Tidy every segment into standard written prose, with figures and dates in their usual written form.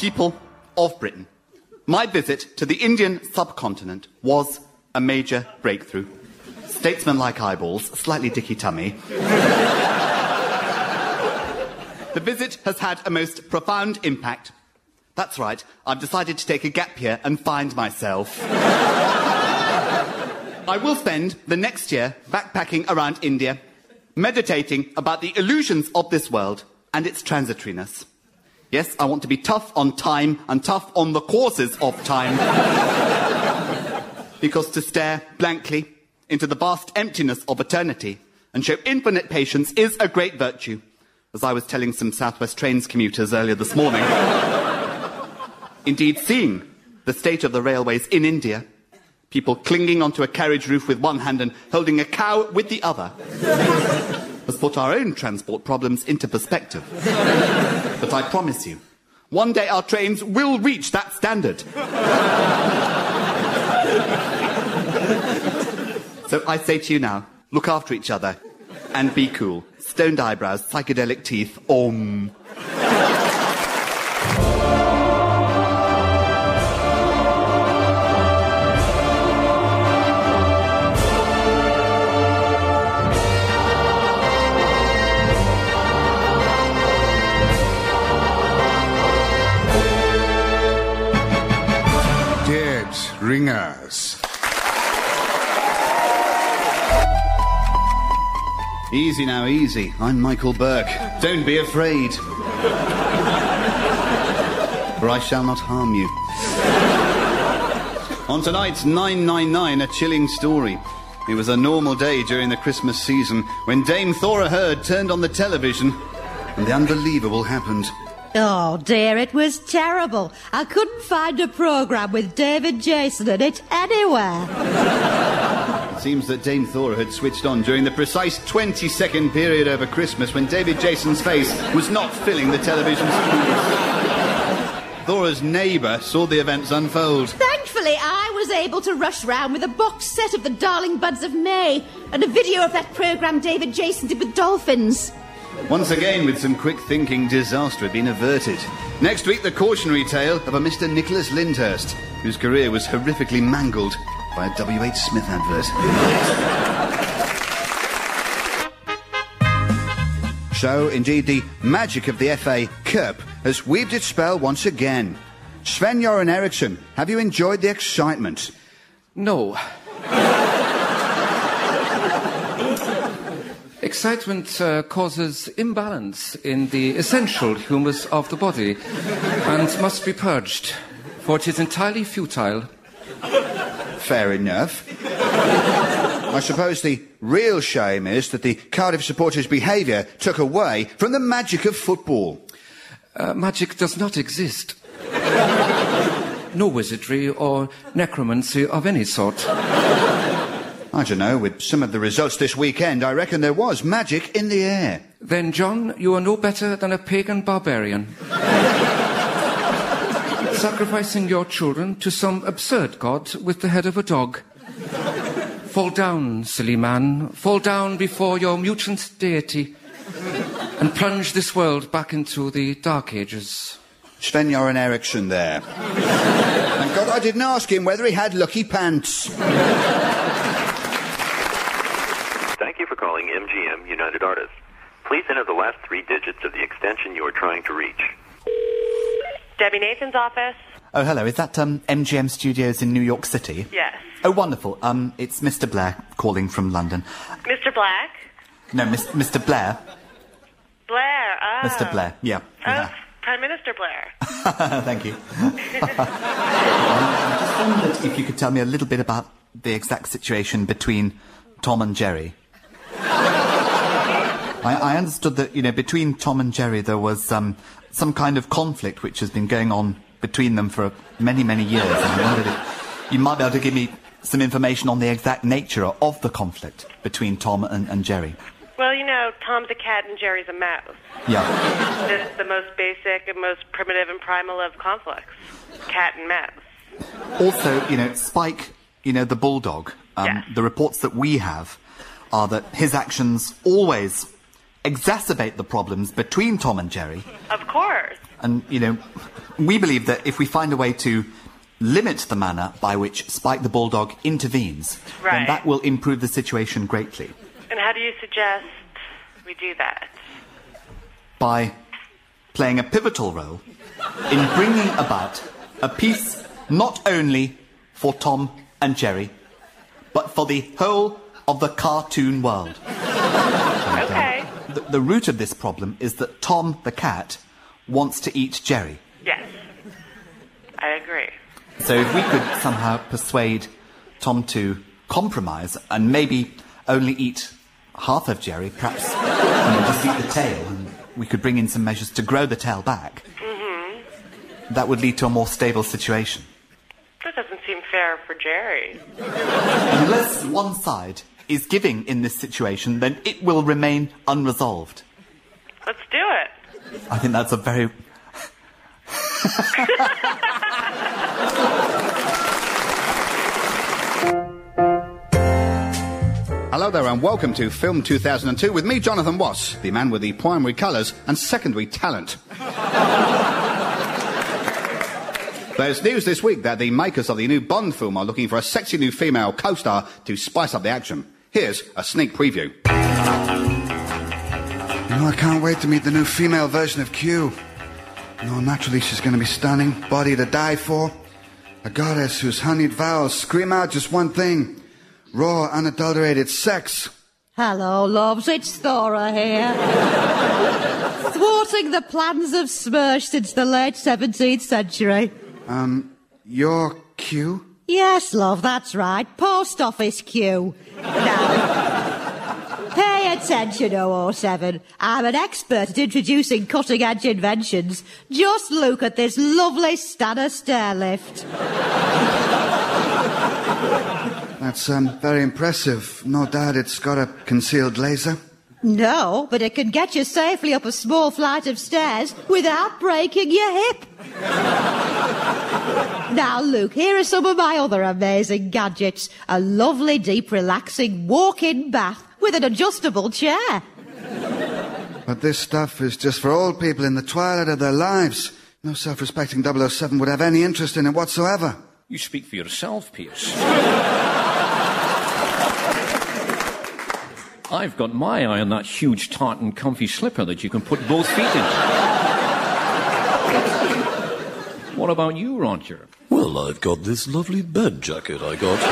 people of Britain, my visit to the Indian subcontinent was a major breakthrough. Statesman-like eyeballs, slightly dicky tummy. The visit has had a most profound impact. That's right, I've decided to take a gap year and find myself. I will spend the next year backpacking around India, meditating about the illusions of this world and its transitoriness. Yes, I want to be tough on time and tough on the causes of time. Because to stare blankly into the vast emptiness of eternity and show infinite patience is a great virtue, as I was telling some South West Trains commuters earlier this morning. Indeed, seeing the state of the railways in India, people clinging onto a carriage roof with one hand and holding a cow with the other, has put our own transport problems into perspective. But I promise you, one day our trains will reach that standard. So I say to you now, look after each other and be cool. Stoned eyebrows, psychedelic teeth, Om. Dead Ringers. Easy now, easy. I'm Michael Burke. Don't be afraid. For I shall not harm you. On tonight's 999, a chilling story. It was a normal day during the Christmas season when Dame Thora Hird turned on the television and the unbelievable happened. Oh dear, it was terrible. I couldn't find a programme with David Jason in it anywhere. It seems that Dame Thora had switched on during the precise 20-second period over Christmas when David Jason's face was not filling the television screens. Thora's neighbour saw the events unfold. Thankfully, I was able to rush round with a box set of the Darling Buds of May and a video of that programme David Jason did with dolphins. Once again, with some quick thinking, disaster had been averted. Next week, the cautionary tale of a Mr. Nicholas Lyndhurst, whose career was horrifically mangled by a W.H. Smith advert. So, indeed, the magic of the FA Cup has weaved its spell once again. Sven-Göran Eriksson, have you enjoyed the excitement? No. Excitement causes imbalance in the essential humus of the body and must be purged, for it is entirely futile. Fair enough. I suppose the real shame is that the Cardiff supporters' behaviour took away from the magic of football. Magic does not exist. No wizardry or necromancy of any sort. I don't know, with some of the results this weekend, I reckon there was magic in the air. Then, John, you are no better than a pagan barbarian. Sacrificing your children to some absurd god with the head of a dog. Fall down, silly man. Fall down before your mutant deity and plunge this world back into the Dark Ages. Sven-Göran Eriksson there. Thank God I didn't ask him whether he had lucky pants. Thank you for calling MGM United Artists. Please enter the last 3 digits of the extension you are trying to reach. Debbie Nathan's office. Oh, hello. Is that MGM Studios in New York City? Yes. Oh, wonderful. It's Mr. Blair calling from London. Mr. Black? No, Mr. Blair. Blair, oh. Mr. Blair, yeah. Oh, Prime Minister Blair. Thank you. I just wondered if you could tell me a little bit about the exact situation between Tom and Jerry. I understood that, between Tom and Jerry there was some kind of conflict which has been going on between them for many, many years. And I wondered if you might be able to give me some information on the exact nature of the conflict between Tom and Jerry. Well, Tom's a cat and Jerry's a mouse. Yeah. This is the most basic and most primitive and primal of conflicts. Cat and mouse. Also, Spike, the bulldog, yes. The reports that we have are that his actions always exacerbate the problems between Tom and Jerry. Of course. And, We believe that if we find a way to limit the manner by which Spike the Bulldog intervenes, then that will improve the situation greatly. And how do you suggest we do that? By playing a pivotal role in bringing about a peace not only for Tom and Jerry, but for the whole of the cartoon world. Okay. The root of this problem is that Tom the cat wants to eat Jerry. Yes. I agree. So if we could somehow persuade Tom to compromise and maybe only eat half of Jerry, perhaps just eat the tail, and we could bring in some measures to grow the tail back, that would lead to a more stable situation. That doesn't seem fair for Jerry. Unless one side is giving in this situation, then it will remain unresolved. Let's do it. I think that's a very... Hello there and welcome to Film 2002 with me, Jonathan Wass, the man with the primary colours and secondary talent. There's news this week that the makers of the new Bond film are looking for a sexy new female co-star to spice up the action. Here's a sneak preview. I can't wait to meet the new female version of Q. Naturally she's going to be stunning, body to die for. A goddess whose honeyed vows scream out just one thing. Raw, unadulterated sex. Hello, loves, it's Thora here. Thwarting the plans of Smirch since the late 17th century. You're Q? Yes, love, that's right. Post office Q. Now, pay attention, 007. I'm an expert at introducing cutting-edge inventions. Just look at this lovely Stanner stair lift. That's very impressive. No doubt it's got a concealed laser. No, but it can get you safely up a small flight of stairs without breaking your hip. Now, Luke, here are some of my other amazing gadgets. A lovely, deep, relaxing walk-in bath with an adjustable chair. But this stuff is just for old people in the twilight of their lives. No self-respecting 007 would have any interest in it whatsoever. You speak for yourself, Pierce. I've got my eye on that huge, taut and comfy slipper that you can put both feet in. What about you, Roger? Well, I've got this lovely bed jacket I got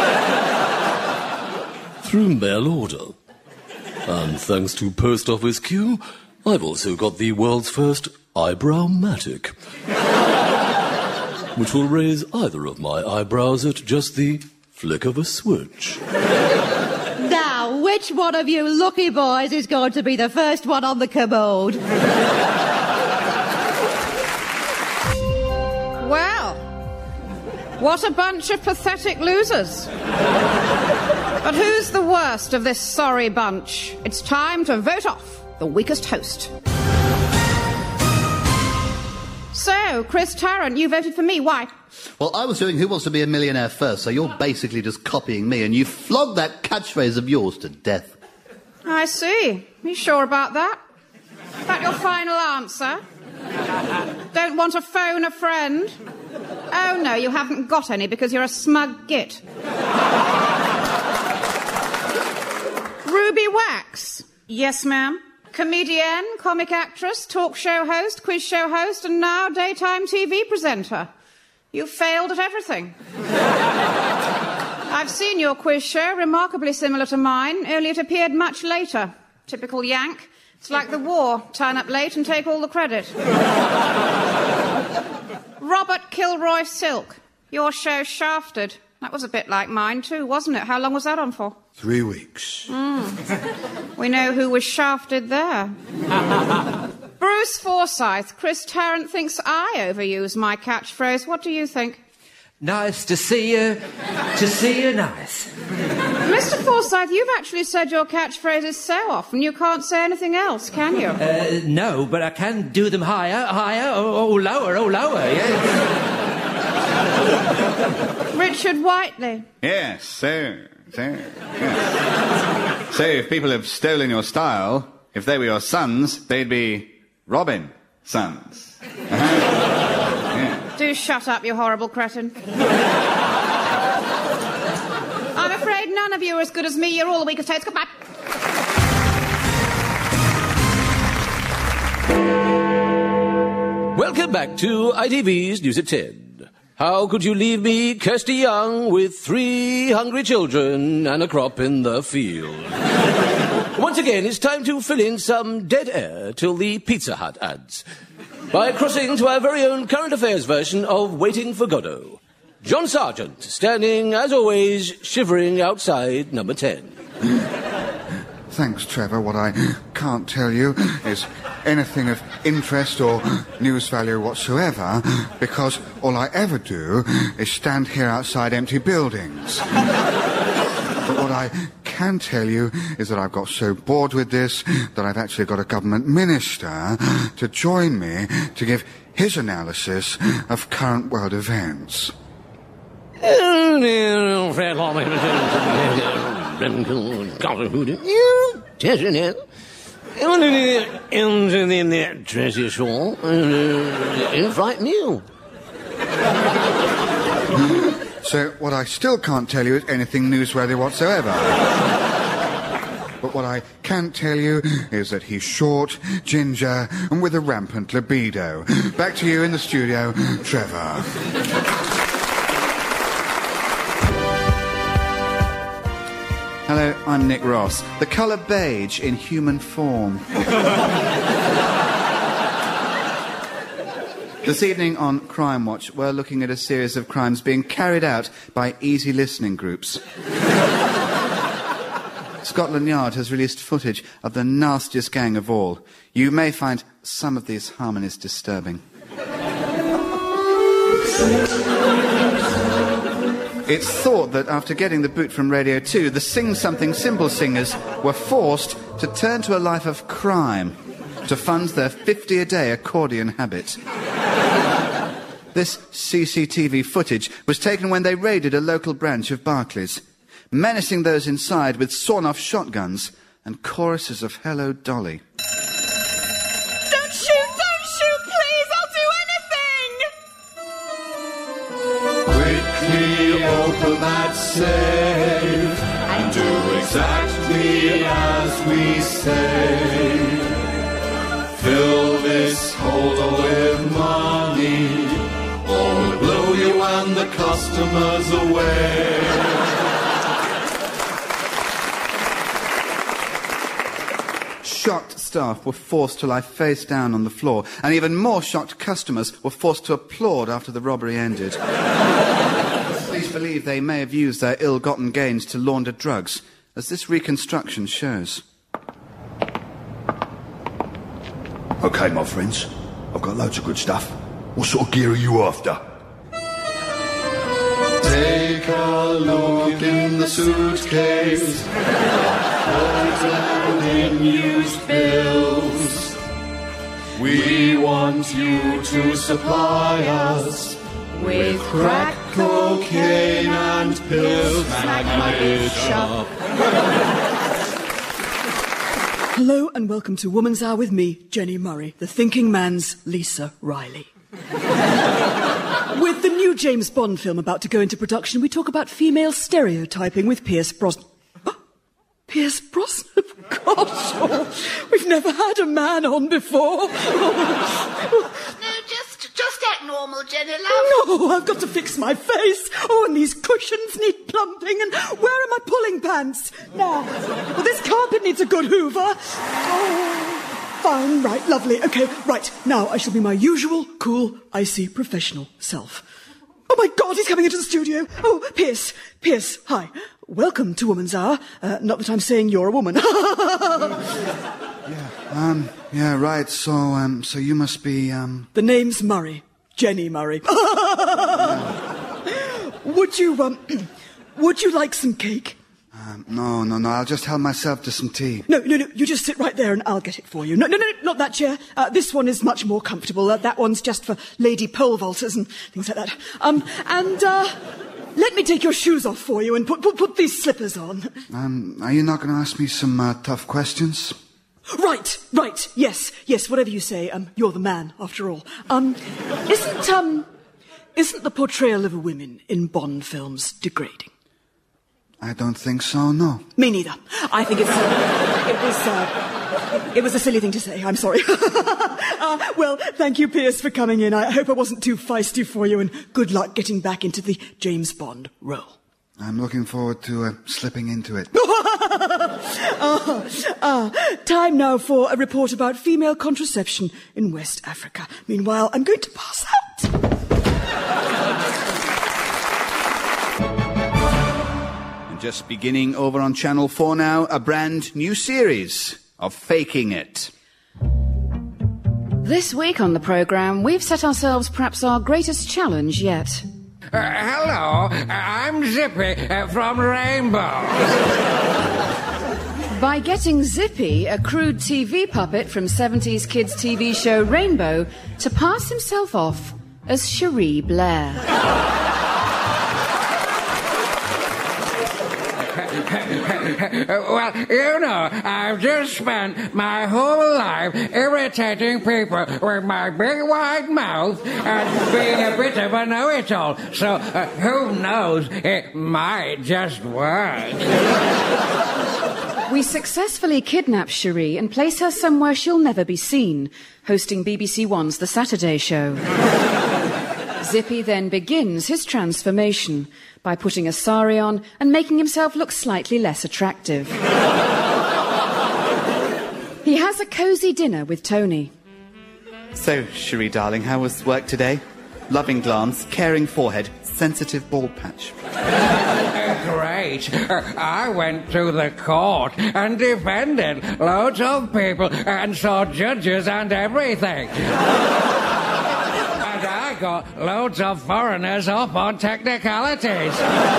through mail order. And thanks to Post Office Q, I've also got the world's first eyebrow-matic, which will raise either of my eyebrows at just the flick of a switch. Now, which one of you lucky boys is going to be the first one on the commode? Well, what a bunch of pathetic losers. But who's the worst of this sorry bunch? It's time to vote off the weakest host. So, Chris Tarrant, you voted for me. Why? Well, I was doing Who Wants to Be a Millionaire first, so you're basically just copying me, and you flogged that catchphrase of yours to death. I see. You sure about that? Is that your final answer? Don't want to phone a friend? Oh, no, you haven't got any because you're a smug git. Ruby Wax. Yes, ma'am. Comedienne, comic actress, talk show host, quiz show host, and now daytime TV presenter. You failed at everything. I've seen your quiz show, remarkably similar to mine, only it appeared much later. Typical Yank. It's like the war. Turn up late and take all the credit. Robert Kilroy Silk. Your show Shafted. That was a bit like mine too, wasn't it? How long was that on for? 3 weeks. We know who was shafted there. Bruce Forsyth. Chris Tarrant thinks I overuse my catchphrase. What do you think? Nice to see you. To see you nice. Mr. Forsyth, you've actually said your catchphrases so often you can't say anything else, can you? No, but I can do them higher, lower, yes. Richard Whiteley. Yes, so, yes. So if people have stolen your style, if they were your sons, they'd be Robin sons. Yeah. Do shut up, you horrible cretin. I'm afraid none of you are as good as me. You're all the weak as toads. Goodbye. Welcome back to ITV's News at 10. How could you leave me, Kirsty Young, with 3 hungry children and a crop in the field? Once again, it's time to fill in some dead air till the Pizza Hut ads, by crossing to our very own current affairs version of Waiting for Godot. John Sargent, standing, as always, shivering outside number 10. Thanks, Trevor. What I can't tell you is anything of interest or news value whatsoever, because all I ever do is stand here outside empty buildings. But what I can tell you is that I've got so bored with this that I've actually got a government minister to join me to give his analysis of current world events. So what I still can't tell you is anything newsworthy whatsoever. But what I can tell you is that he's short, ginger, and with a rampant libido. Back to you in the studio, Trevor. Hello, I'm Nick Ross. The colour beige in human form. This evening on Crime Watch, we're looking at a series of crimes being carried out by easy listening groups. Scotland Yard has released footage of the nastiest gang of all. You may find some of these harmonies disturbing. It's thought that after getting the boot from Radio 2, the Sing Something Simple singers were forced to turn to a life of crime to fund their 50-a-day accordion habit. This CCTV footage was taken when they raided a local branch of Barclays, menacing those inside with sawn-off shotguns and choruses of Hello, Dolly. Don't shoot, please, I'll do anything! Quickly open that safe and do exactly as we say. Fill this holder with money, or we'll blow you and the customers away. Shocked staff were forced to lie face down on the floor, and even more shocked customers were forced to applaud after the robbery ended. Police believe they may have used their ill-gotten gains to launder drugs, as this reconstruction shows. OK, my friends, I've got loads of good stuff. What sort of gear are you after? Take a look in the suitcase. Put down in used bills. We want you to supply us with crack, cocaine and pills. Smack my bishop. Hello and welcome to Woman's Hour with me, Jenny Murray, the thinking man's Lisa Riley. With the new James Bond film about to go into production, we talk about female stereotyping with Pierce Brosnan. Pierce Brosnan? Gosh, we've never had a man on before. No, just act normal, Jenny, love. No, I've got to fix my face. Oh, and these cushions need plumping. And where are my pulling pants? Now, well, this carpet needs a good hoover. Oh, fine, right, lovely. Okay, right, now I shall be my usual, cool, icy, professional self. Oh, my God, he's coming into the studio. Oh, Pierce, hi. Welcome to Woman's Hour. Not that I'm saying you're a woman. Yeah, right, so you must be, The name's Murray. Jenny Murray. Would you like some cake? No, I'll just help myself to some tea. No, you just sit right there and I'll get it for you. No, not that chair. This one is much more comfortable. That one's just for lady pole vaulters and things like that. Let me take your shoes off for you and put these slippers on. Are you not going to ask me some tough questions? Right, isn't the portrayal of women in Bond films degrading? I don't think so, no. Me neither. I think it was a silly thing to say. I'm sorry. Well, thank you, Pierce, for coming in. I hope I wasn't too feisty for you, and good luck getting back into the James Bond role. I'm looking forward to slipping into it. Time now for a report about female contraception in West Africa. Meanwhile, I'm going to pass out. And just beginning over on Channel 4 now, a brand new series of Faking It. This week on the programme, we've set ourselves perhaps our greatest challenge yet. Hello, I'm Zippy from Rainbow. By getting Zippy, a crude TV puppet from 70s kids' TV show Rainbow, to pass himself off as Cherie Blair. Well, you know, I've just spent my whole life irritating people with my big wide mouth and being a bit of a know-it-all. So, who knows, it might just work. We successfully kidnap Cherie and place her somewhere she'll never be seen, hosting BBC One's The Saturday Show. Zippy then begins his transformation by putting a sari on and making himself look slightly less attractive. He has a cosy dinner with Tony. So, Cherie, darling, how was work today? Loving glance, caring forehead, sensitive bald patch. Great. I went to the court and defended loads of people and saw judges and everything. And I got loads of foreigners off on technicalities.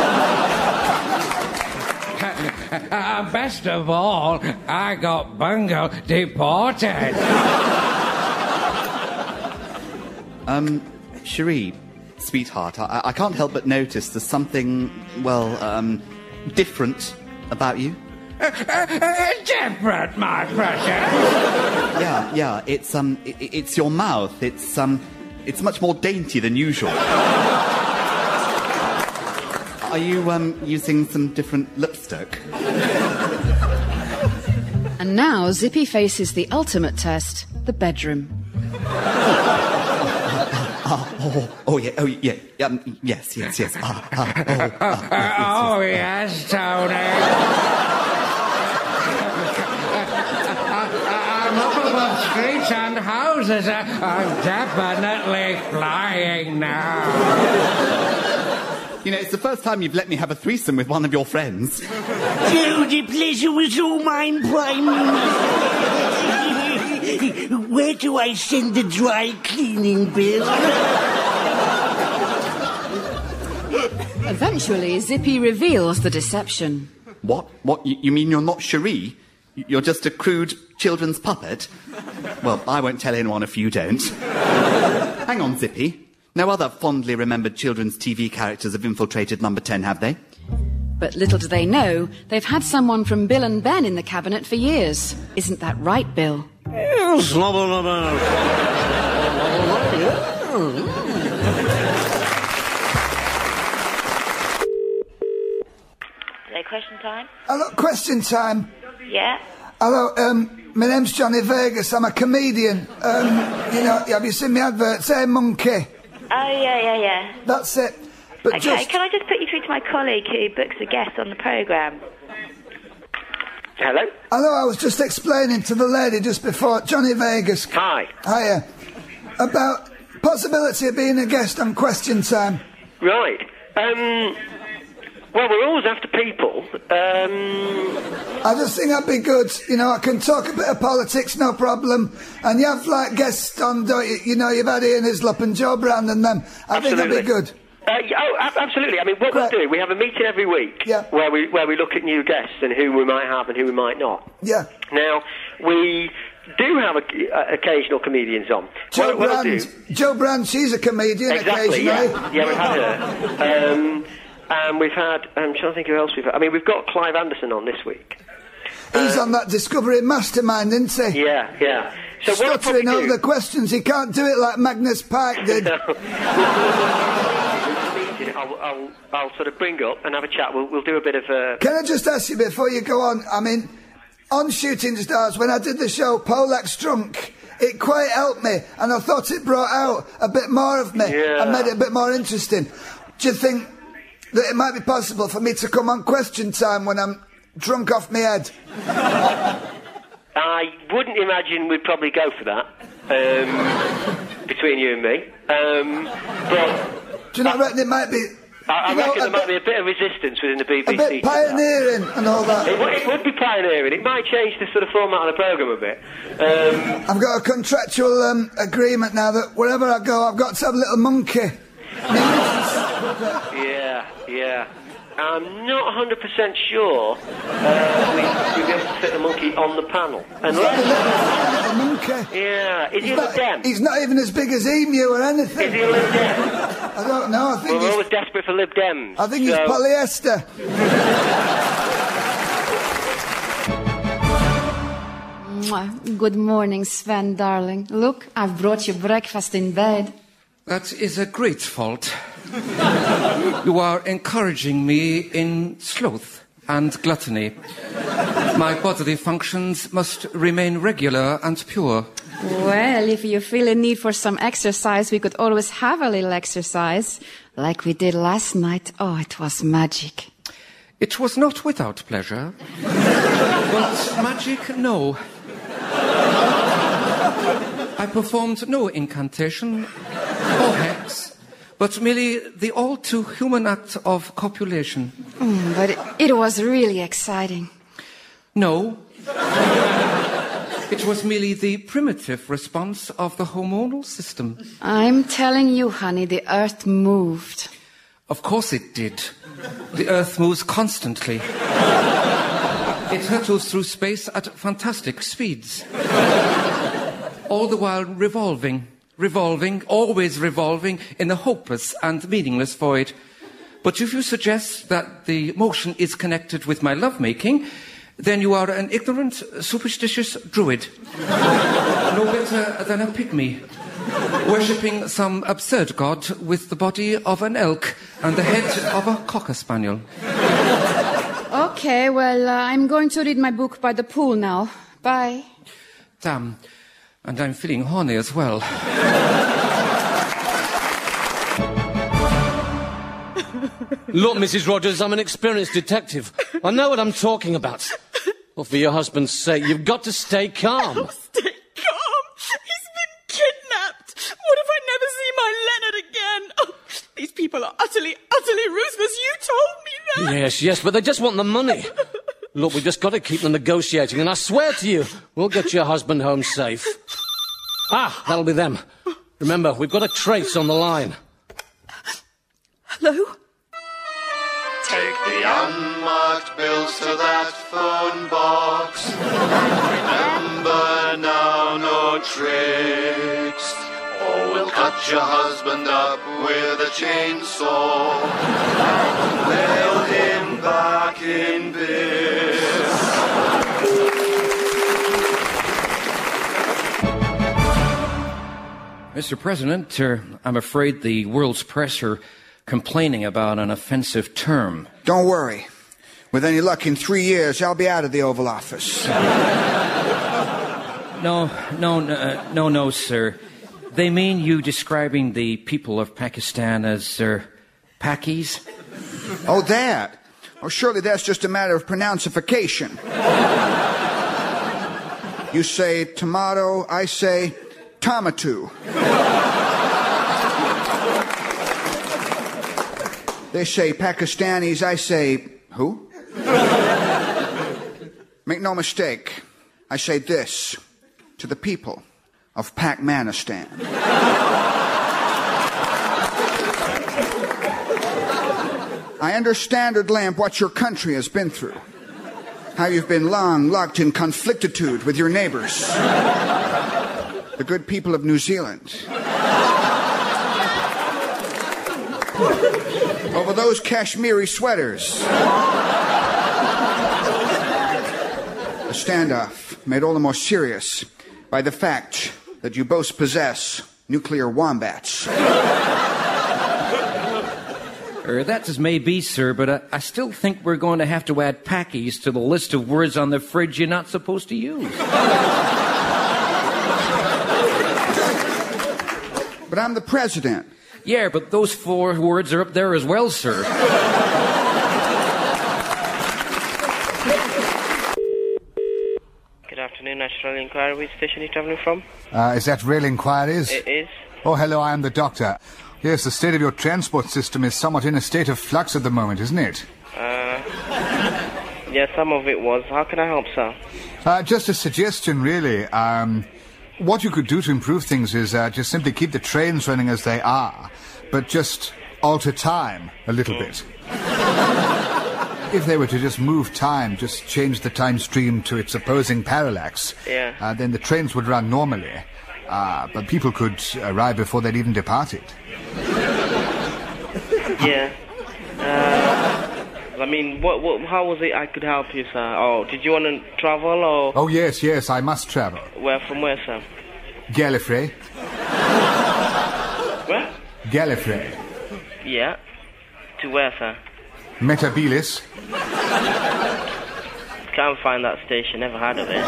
Best of all, I got Bungo deported. Cherie, sweetheart, I can't help but notice there's something, different about you. Different, my precious. Yeah, it's your mouth. It's much more dainty than usual. Are you, using some different lipstick? And now Zippy faces the ultimate test, the bedroom. Yes. Yes, Tony. I'm up above streets and houses. I'm definitely flying now. You know, it's the first time you've let me have a threesome with one of your friends. Oh, the pleasure was all mine, Prime Minister. Where do I send the dry cleaning bill? Eventually, Zippy reveals the deception. What? You mean you're not Cherie? You're just a crude children's puppet? Well, I won't tell anyone if you don't. Hang on, Zippy. No other fondly remembered children's TV characters have infiltrated Number 10, have they? But little do they know, they've had someone from Bill and Ben in the cabinet for years. Isn't that right, Bill? Yes, Hello, question time? Hello, question time. Yeah? Hello, my name's Johnny Vegas. I'm a comedian. Have you seen my adverts? Hey, monkey. Oh, yeah. That's it. But okay, can I just put you through to my colleague who books a guest on the programme? Hello? Hello, I was just explaining to the lady just before, Johnny Vegas. Hi. Hiya. About possibility of being a guest on Question Time. Right. Well, we're always after people. I just think that'd be good. You know, I can talk a bit of politics, no problem. And you have, guests on, don't you? You know, you've had Ian Hislop and Joe Brand and them. I think that'd be good. Absolutely. I mean, what we'll do, we have a meeting every week where we look at new guests and who we might have and who we might not. Yeah. Now, we do have occasional comedians on. Joe Brand, she's a comedian occasionally. Yeah, we've had her. And we've had, I'm trying to think who else we've had. I mean, we've got Clive Anderson on this week. He's on that Discovery Mastermind, isn't he? Yeah, yeah. So stuttering over the questions. He can't do it like Magnus Pike did. I'll sort of bring up and have a chat. We'll do a bit of a... Can I just ask you before you go on? I mean, on Shooting Stars, when I did the show, Polak's drunk, it quite helped me, and I thought it brought out a bit more of me and made it a bit more interesting. Do you think that it might be possible for me to come on Question Time when I'm drunk off my head? I wouldn't imagine we'd probably go for that, between you and me. But do you not reckon it might be... I reckon there might be a bit of resistance within the BBC. A bit pioneering and all that. It would be pioneering. It might change the sort of format of the programme a bit. I've got a contractual agreement now that wherever I go, I've got to have a little monkey. Yeah. I'm not 100% sure we'll be able to fit the monkey on the panel. Unless... The monkey? Yeah. Is he a Lib Dem? He's not even as big as Emu or anything. Is he a Lib Dem? I don't know. I think we're always desperate for Lib Dems. I think he's polyester. Good morning, Sven, darling. Look, I've brought you breakfast in bed. That is a great fault. You are encouraging me in sloth and gluttony. My bodily functions must remain regular and pure. Well, if you feel a need for some exercise, we could always have a little exercise, like we did last night. Oh, it was magic. It was not without pleasure. But magic, no. I performed no incantation or hex, but merely the all-too-human act of copulation. But it was really exciting. No. It was merely the primitive response of the hormonal system. I'm telling you, honey, the Earth moved. Of course it did. The Earth moves constantly. It hurtles through space at fantastic speeds. All the while revolving, always revolving in a hopeless and meaningless void. But if you suggest that the motion is connected with my lovemaking, then you are an ignorant, superstitious druid. No better than a pygmy, worshipping some absurd god with the body of an elk and the head of a cocker spaniel. Okay, well, I'm going to read my book by the pool now. Bye. Damn. And I'm feeling horny as well. Look, Mrs. Rogers, I'm an experienced detective. I know what I'm talking about. Well, for your husband's sake, you've got to stay calm. Oh, stay calm. He's been kidnapped. What if I never see my Leonard again? Oh, these people are utterly ruthless. You told me that. Yes, but they just want the money. Look, we've just got to keep them negotiating, and I swear to you, we'll get your husband home safe. Ah, that'll be them. Remember, we've got a trace on the line. Hello? Take the unmarked bills to that phone box. Remember now, no tricks, or we'll cut your husband up with a chainsaw and nail him back in bed. Mr. President, I'm afraid the world's press are complaining about an offensive term. Don't worry. With any luck, in 3 years, I'll be out of the Oval Office. No, sir. They mean you describing the people of Pakistan as, Pakis? Oh, that? Oh, surely that's just a matter of pronunciation. You say tomato, I say tomato. They say Pakistanis, I say who? Make no mistake, I say this to the people of Pac-Manistan. I understand, Lamp, what your country has been through. How you've been long locked in conflictitude with your neighbors. The good people of New Zealand. Over those Kashmiri sweaters. The standoff made all the more serious by the fact that you both possess nuclear wombats. That's as may be, sir, but I still think we're going to have to add packies to the list of words on the fridge you're not supposed to use. But I'm the president. Yeah, but those 4 words are up there as well, sir. Good afternoon, National Inquiry. Which station are you travelling from? Is that Rail Inquiries? It is. Oh, hello, I am the doctor. Yes, the state of your transport system is somewhat in a state of flux at the moment, isn't it? Yeah, some of it was. How can I help, sir? Just a suggestion, really. What you could do to improve things is just simply keep the trains running as they are, but just alter time a little bit. If they were to just move time, just change the time stream to its opposing parallax, then the trains would run normally. But people could arrive before they'd even departed. Yeah. I mean, how was it I could help you, sir? Oh, did you want to travel, or...? Oh, yes, I must travel. From where, sir? Gallifrey. Where? Gallifrey. Yeah. To where, sir? Metabilis. Can't find that station, never heard of it.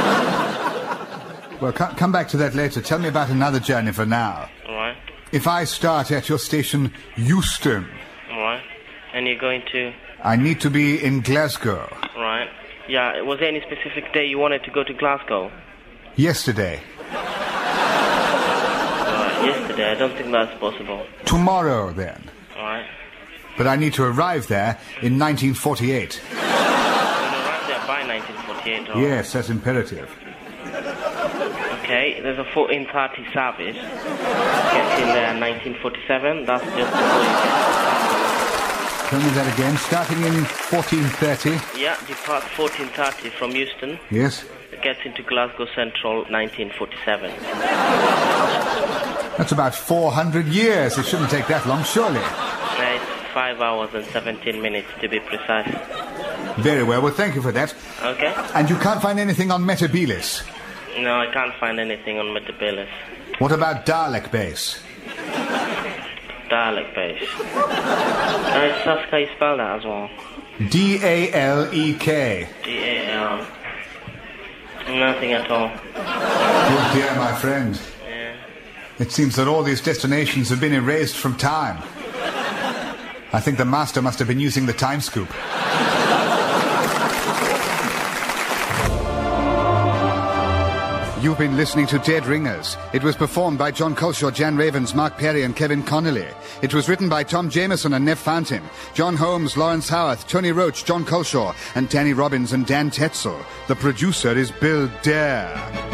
Well, come back to that later. Tell me about another journey for now. All right. If I start at your station, Euston. All right. And you're going to... I need to be in Glasgow. Right. Yeah, was there any specific day you wanted to go to Glasgow? Yesterday. Yesterday, I don't think that's possible. Tomorrow, then. All right. But I need to arrive there in 1948. You're going to arrive there by 1948, or... Yes, that's imperative. Okay, there's a 14:30 service. Gets in there in 1947. That's just before you get... Tell me that again. Starting in 14:30. Yeah, depart 14:30 from Euston. Yes. It gets into Glasgow Central 1947. That's about 400 years. It shouldn't take that long, surely. It's 5 hours and 17 minutes to be precise. Very well. Well, thank you for that. Okay. And you can't find anything on Metabilis? No, I can't find anything on Metabilis. What about Dalek Base? Dalek Base. That's how you spell that as well. D-A-L-E-K. D-A-L. Nothing at all. Oh dear, my friend. Yeah. It seems that all these destinations have been erased from time. I think the master must have been using the time scoop. You've been listening to Dead Ringers. It was performed by John Culshaw, Jan Ravens, Mark Perry and Kevin Connolly. It was written by Tom Jameson and Nev Fountain, John Holmes, Lawrence Howarth, Tony Roach, John Culshaw, and Danny Robbins and Dan Tetzel. The producer is Bill Dare.